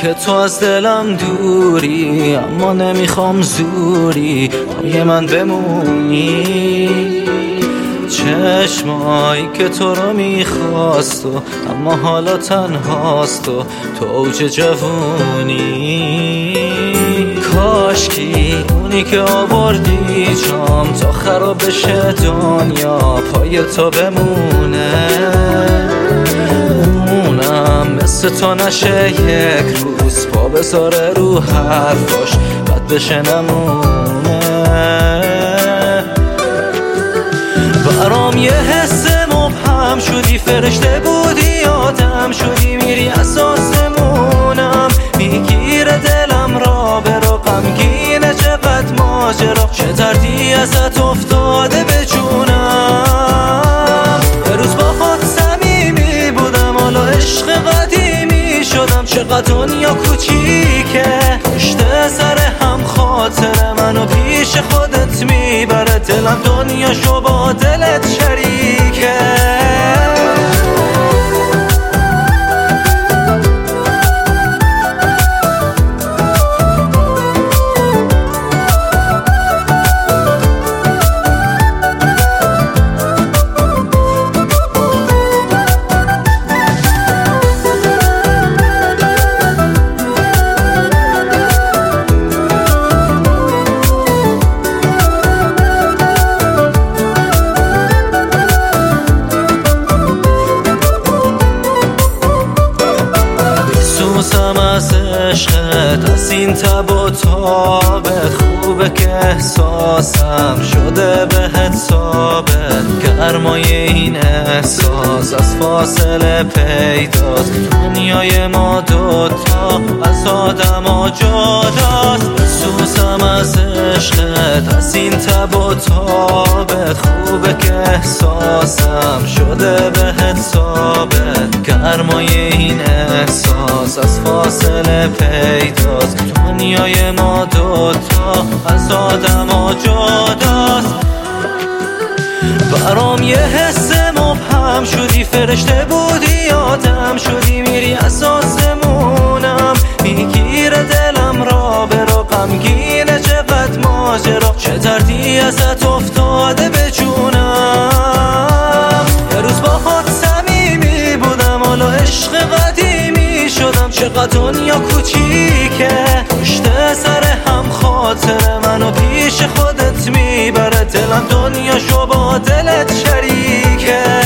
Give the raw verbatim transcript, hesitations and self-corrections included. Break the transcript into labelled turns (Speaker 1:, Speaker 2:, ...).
Speaker 1: که تو از دلم دوری، اما نمیخوام زوری پای من بمونی. چشمایی که تو رو میخواست و اما حالا تنهاست و تو اوج جوونی. کاشکی اونی که آوردی جام تا خراب بشه دنیا پای تو بمونه. اونم مثل تو نشه یک روز پا بذاره رو حرفاش بد بشه نمونه. برام یه حس مبهم شدی، فرشته بودی آدم شدی، میری از آسمونم میگیره دلم را برو. غمگینه چقدر ماجرا، چه دردی ازت افتاده به جونم. یه روز با خود صمیمی بودم حالا عشق قدیمی شدم. چقدر دنیا کوچیکه پشت سر هم خاطر منو پیش خودت میبره. دلم دنیاشو با دلت شریکه. سوزم از عشقت از این تب و تابت، خوبه که احساسم شده بهت ثابت. گرمای این احساس از فاصله پیداست، دنیای ما دوتا از آدم ها جداست. سوزم از عشقت از این تب و تابت، خوبه که احساسم شده بهت ثابت. گرمای این احساس از فاصله پیداست، دنیای ما دوتا از آدم ها جداست. برام یه حس مبهم شدی، فرشته بودی آدم شدی، میری از آسمونم میگیره دلم را برو. غمگینه چقدر ماجرا، چه دردی ازت افتاده به جونم. یه روز با خود صمیمی بودم حالا عشق قدیمی شدم. چقدر دنیا کوچیکه پشت سر هم خاطر منو پیش خودت میبره. دلم دنیاشو با دلت شریکه.